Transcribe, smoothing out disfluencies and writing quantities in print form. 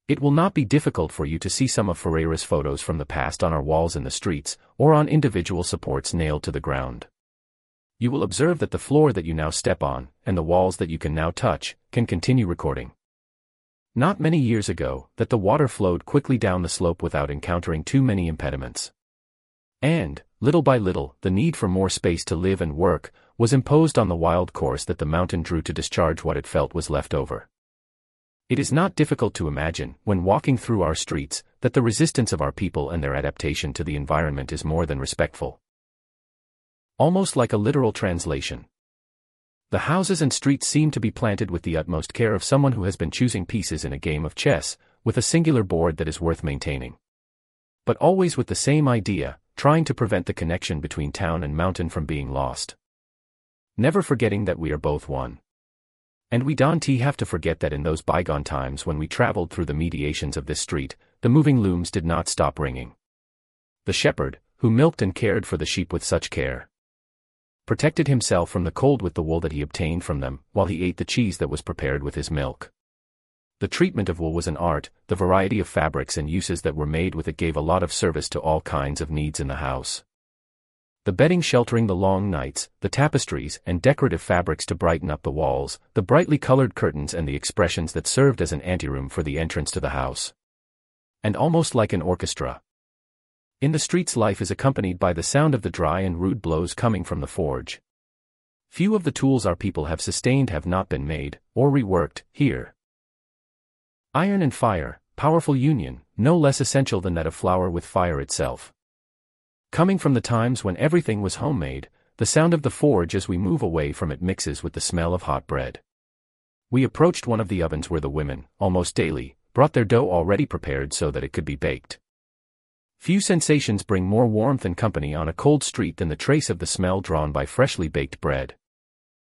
It will not be difficult for you to see some of Ferreira's photos from the past on our walls in the streets, or on individual supports nailed to the ground. You will observe that the floor that you now step on, and the walls that you can now touch, can continue recording. Not many years ago, that the water flowed quickly down the slope without encountering too many impediments. And, little by little, the need for more space to live and work was imposed on the wild course that the mountain drew to discharge what it felt was left over. It is not difficult to imagine, when walking through our streets, that the resistance of our people and their adaptation to the environment is more than respectful. Almost like a literal translation. The houses and streets seem to be planted with the utmost care of someone who has been choosing pieces in a game of chess, with a singular board that is worth maintaining. But always with the same idea, trying to prevent the connection between town and mountain from being lost. Never forgetting that we are both one. And we don't have to forget that in those bygone times when we traveled through the mediations of this street, the moving looms did not stop ringing. The shepherd, who milked and cared for the sheep with such care, protected himself from the cold with the wool that he obtained from them, while he ate the cheese that was prepared with his milk. The treatment of wool was an art, the variety of fabrics and uses that were made with it gave a lot of service to all kinds of needs in the house. The bedding sheltering the long nights, the tapestries and decorative fabrics to brighten up the walls, the brightly colored curtains and the expressions that served as an anteroom for the entrance to the house. And almost like an orchestra. In the streets life is accompanied by the sound of the dry and rude blows coming from the forge. Few of the tools our people have sustained have not been made, or reworked, here. Iron and fire, powerful union, no less essential than that of flour with fire itself. Coming from the times when everything was homemade, the sound of the forge as we move away from it mixes with the smell of hot bread. We approached one of the ovens where the women, almost daily, brought their dough already prepared so that it could be baked. Few sensations bring more warmth and company on a cold street than the trace of the smell drawn by freshly baked bread.